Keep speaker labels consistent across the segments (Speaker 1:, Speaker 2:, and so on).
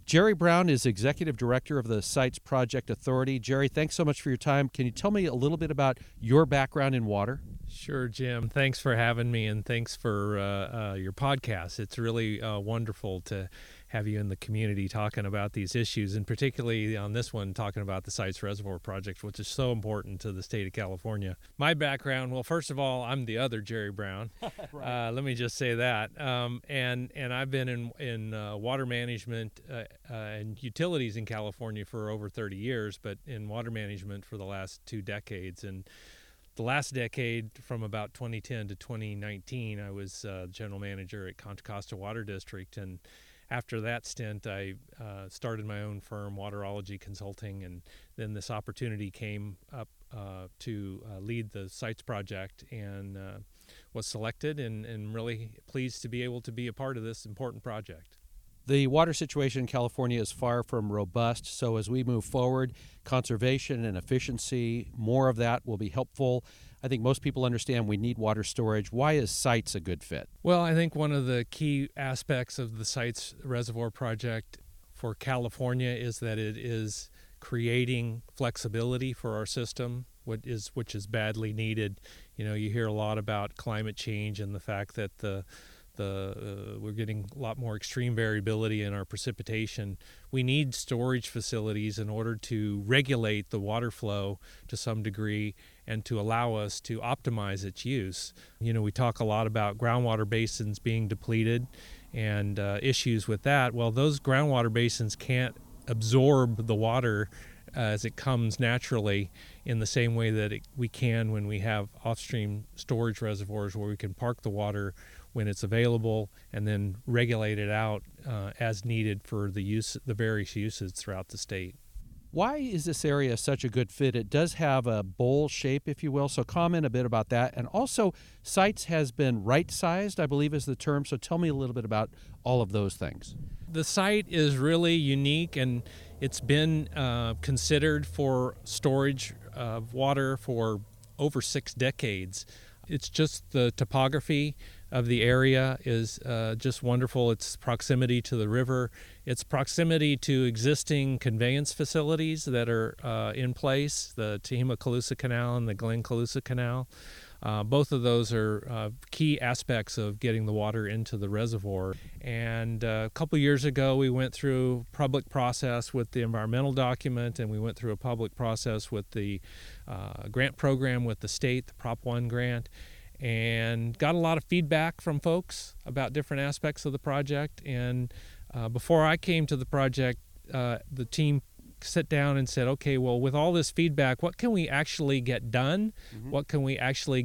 Speaker 1: Jerry Brown is Executive Director of the Sites Project Authority. Jerry, thanks so much for your time. Can you tell me a little bit about your background in water?
Speaker 2: Sure, Jim. Thanks for having me, and thanks for your podcast. It's really wonderful to have you in the community talking about these issues, and particularly on this one, talking about the Sites Reservoir Project, which is so important to the state of California. My background, well, first of all, I'm the other Jerry Brown.
Speaker 1: Right.
Speaker 2: Let me just say that. And I've been in water management and utilities in California for over 30 years, but in water management for the last 2 decades. And the last decade, from about 2010 to 2019, I was general manager at Contra Costa Water District. And after that stint, I started my own firm, Waterology Consulting, and then this opportunity came up to lead the Sites Project, and was selected, and really pleased to be able to be a part of this important project.
Speaker 1: The water situation in California is far from robust, so as we move forward, conservation and efficiency, more of that will be helpful. I think most people understand we need water storage. Why is Sites a good fit?
Speaker 2: Well, I think one of the key aspects of the Sites Reservoir Project for California is that it is creating flexibility for our system, which is badly needed. You know, you hear a lot about climate change and the fact that we're getting a lot more extreme variability in our precipitation. We need storage facilities in order to regulate the water flow to some degree and to allow us to optimize its use. You know, we talk a lot about groundwater basins being depleted and issues with that. Well, those groundwater basins can't absorb the water as it comes naturally in the same way that we can when we have off-stream storage reservoirs where we can park the water when it's available and then regulate it out as needed for the various uses throughout the state.
Speaker 1: Why is this area such a good fit? It does have a bowl shape, if you will, so comment a bit about that. And also, Sites has been right-sized, I believe is the term, so tell me a little bit about all of those things.
Speaker 2: The site is really unique, and it's been considered for storage of water for over 6 decades. It's just the topography of the area is just wonderful. Its proximity to the river, its proximity to existing conveyance facilities that are in place, the Tehama-Colusa Canal and the Glenn-Colusa Canal. Both of those are key aspects of getting the water into the reservoir. And a couple years ago, we went through a public process with the environmental document, and we went through a public process with the grant program with the state, the Prop 1 grant, and got a lot of feedback from folks about different aspects of the project. And before I came to the project, the team sat down and said, okay, well, with all this feedback, what can we actually get done? Mm-hmm. What can we actually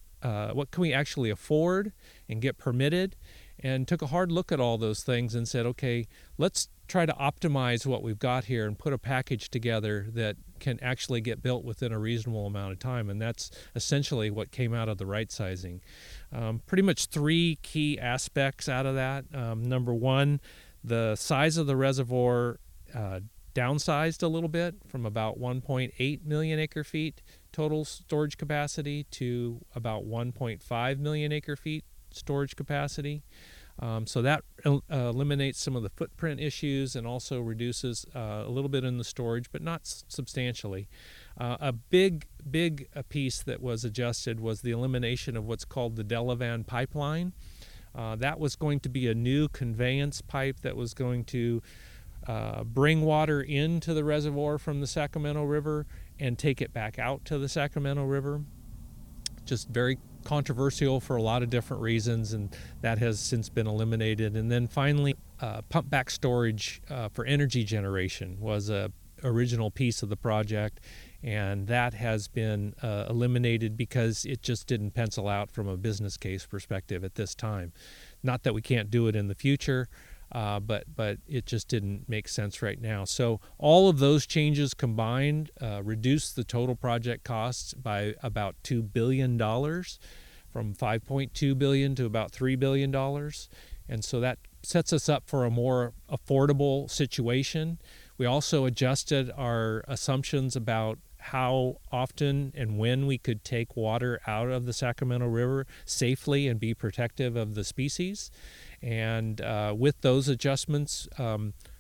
Speaker 2: afford and get permitted? And took a hard look at all those things and said, okay, let's try to optimize what we've got here and put a package together that can actually get built within a reasonable amount of time. And that's essentially what came out of the right sizing. Pretty much 3 key aspects out of that. Number 1, the size of the reservoir downsized a little bit from about 1.8 million acre feet total storage capacity to about 1.5 million acre feet storage capacity. So that eliminates some of the footprint issues and also reduces a little bit in the storage, but not substantially. A big piece that was adjusted was the elimination of what's called the Delavan pipeline. That was going to be a new conveyance pipe that was going to bring water into the reservoir from the Sacramento River and take it back out to the Sacramento River. Just very controversial for a lot of different reasons, and that has since been eliminated. And then finally, pump back storage for energy generation was a original piece of the project, and that has been eliminated because it just didn't pencil out from a business case perspective at this time. Not that we can't do it in the future, but it just didn't make sense right now. So all of those changes combined reduced the total project costs by about $2 billion, from $5.2 billion to about $3 billion. And so that sets us up for a more affordable situation. We also adjusted our assumptions about how often and when we could take water out of the Sacramento River safely and be protective of the species. And with those adjustments,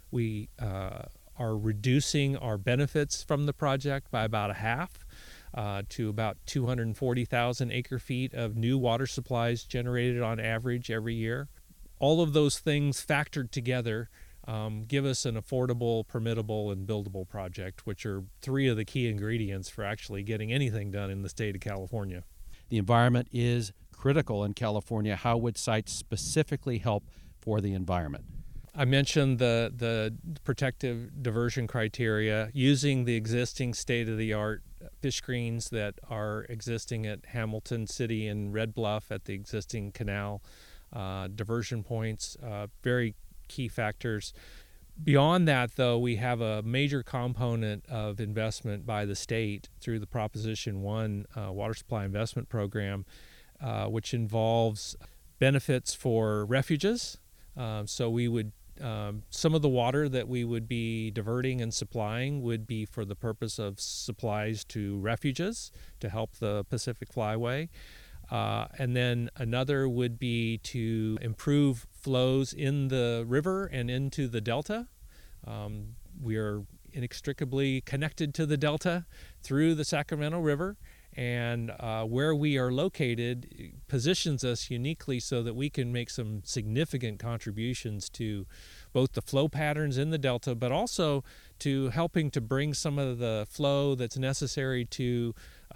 Speaker 2: We are reducing our benefits from the project by about a half, to about 240,000 acre-feet of new water supplies generated on average every year. All of those things factored together give us an affordable, permittable, and buildable project, which are three of the key ingredients for actually getting anything done in the state of California.
Speaker 1: The environment is critical in California. How would sites specifically help for the environment?
Speaker 2: I mentioned the protective diversion criteria, using the existing state-of-the-art fish screens that are existing at Hamilton City and Red Bluff at the existing canal diversion points, very key factors. Beyond that, though, we have a major component of investment by the state through the Proposition 1 Water Supply Investment Program, which involves benefits for refuges. So we would some of the water that we would be diverting and supplying would be for the purpose of supplies to refuges to help the Pacific Flyway. And then another would be to improve flows in the river and into the delta. We are inextricably connected to the delta through the Sacramento River, and where we are located positions us uniquely so that we can make some significant contributions to both the flow patterns in the delta, but also to helping to bring some of the flow that's necessary to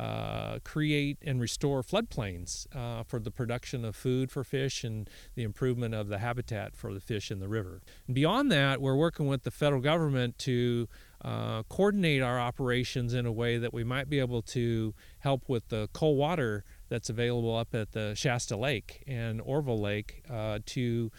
Speaker 2: create and restore floodplains for the production of food for fish and the improvement of the habitat for the fish in the river. And beyond that, we're working with the federal government to coordinate our operations in a way that we might be able to help with the cold water that's available up at the Shasta Lake and Orville Lake to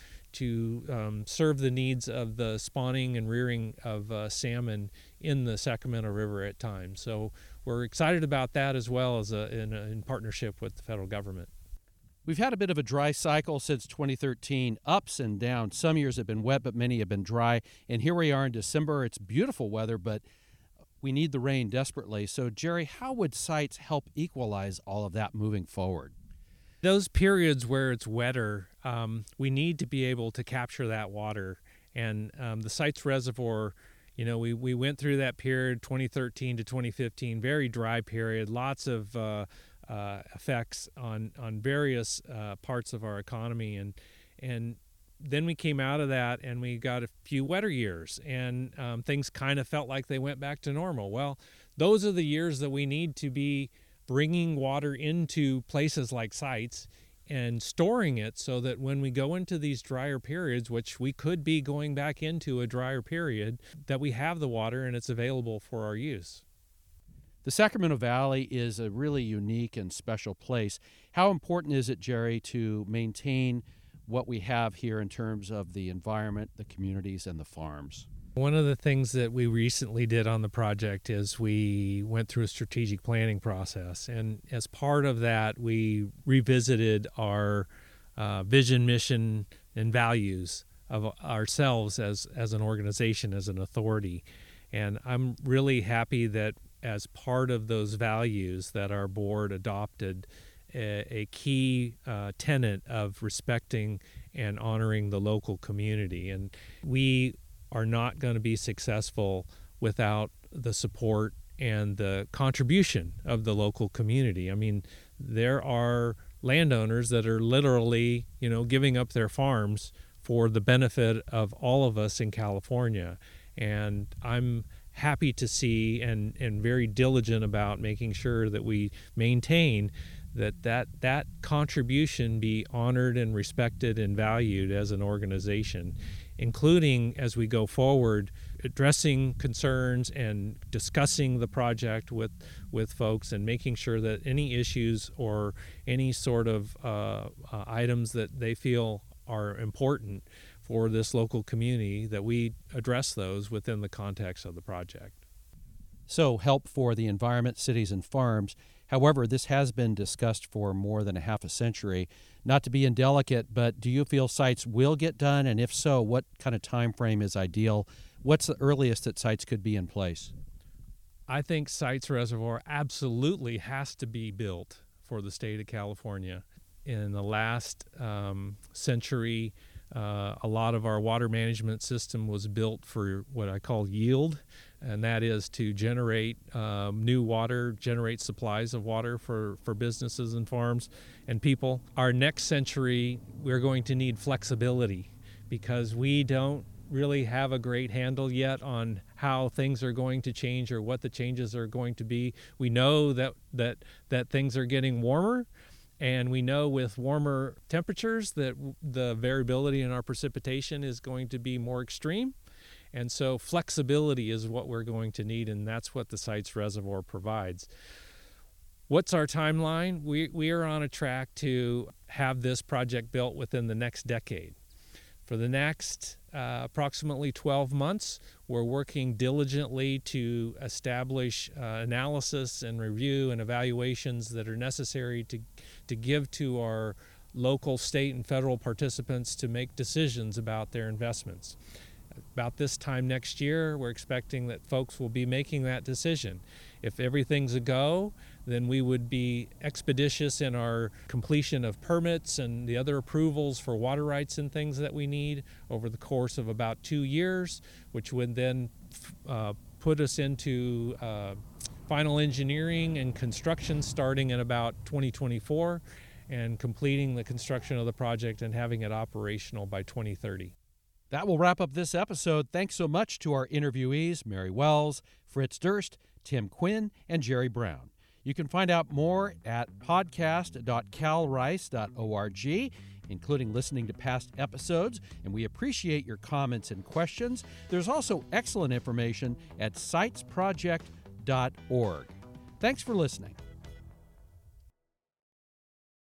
Speaker 2: serve the needs of the spawning and rearing of salmon in the Sacramento River at times. So we're excited about that, as well as in partnership with the federal government.
Speaker 1: We've had a bit of a dry cycle since 2013, ups and downs. Some years have been wet, but many have been dry. And here we are in December. It's beautiful weather, but we need the rain desperately. So, Jerry, how would sites help equalize all of that moving forward?
Speaker 2: Those periods where it's wetter, we need to be able to capture that water. And the Sites Reservoir, we went through that period, 2013 to 2015, very dry period, lots of effects on various parts of our economy, and then we came out of that and we got a few wetter years, and things kind of felt like they went back to normal. Well, those are the years that we need to be bringing water into places like sites and storing it so that when we go into these drier periods, which we could be going back into a drier period, that we have the water and it's available for our use.
Speaker 1: The Sacramento Valley is a really unique and special place. How important is it, Jerry, to maintain what we have here in terms of the environment, the communities, and the farms?
Speaker 2: One of the things that we recently did on the project is we went through a strategic planning process. And as part of that, we revisited our vision, mission, and values of ourselves as an organization, as an authority. And I'm really happy that as part of those values that our board adopted a key tenet of respecting and honoring the local community. And we are not going to be successful without the support and the contribution of the local community. I mean, there are landowners that are literally, giving up their farms for the benefit of all of us in California. And I'm happy to see and very diligent about making sure that we maintain that contribution be honored and respected and valued as an organization, including as we go forward, addressing concerns and discussing the project with folks and making sure that any issues or any sort of items that they feel are important for this local community, that we address those within the context of the project.
Speaker 1: So, help for the environment, cities, and farms. However, this has been discussed for more than a half a century. Not to be indelicate, but do you feel sites will get done? And if so, what kind of time frame is ideal? What's the earliest that sites could be in place?
Speaker 2: I think Sites Reservoir absolutely has to be built for the state of California. In the last century, A lot of our water management system was built for what I call yield, and that is to generate new water, generate supplies of water for businesses and farms and people. Our next century, we're going to need flexibility because we don't really have a great handle yet on how things are going to change or what the changes are going to be. We know that things are getting warmer, and we know with warmer temperatures that the variability in our precipitation is going to be more extreme. And so flexibility is what we're going to need, and that's what the Sites Reservoir provides. What's our timeline? We are on a track to have this project built within the next decade. For the next approximately 12 months, we're working diligently to establish analysis and review and evaluations that are necessary to give to our local, state, and federal participants to make decisions about their investments. About this time next year, we're expecting that folks will be making that decision. If everything's a go, then we would be expeditious in our completion of permits and the other approvals for water rights and things that we need over the course of about 2 years, which would then put us into final engineering and construction starting in about 2024 and completing the construction of the project and having it operational by 2030.
Speaker 1: That will wrap up this episode. Thanks so much to our interviewees, Mary Wells, Fritz Durst, Tim Quinn, and Jerry Brown. You can find out more at podcast.calrice.org, including listening to past episodes, and we appreciate your comments and questions. There's also excellent information at sitesproject.org. Thanks for listening.